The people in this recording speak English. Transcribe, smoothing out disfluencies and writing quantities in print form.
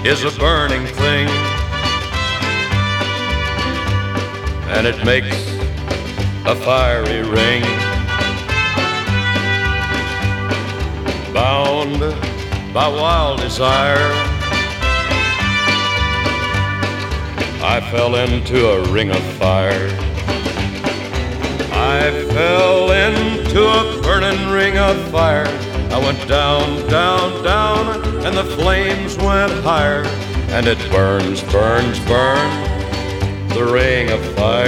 is a burning thing, and it makes a fiery ring. Bound by wild desire, I fell into a ring of fire. I fell into a burning ring of fire. I went down, down, down, and the flames went higher. And it burns, burns, burns, the ring of fire.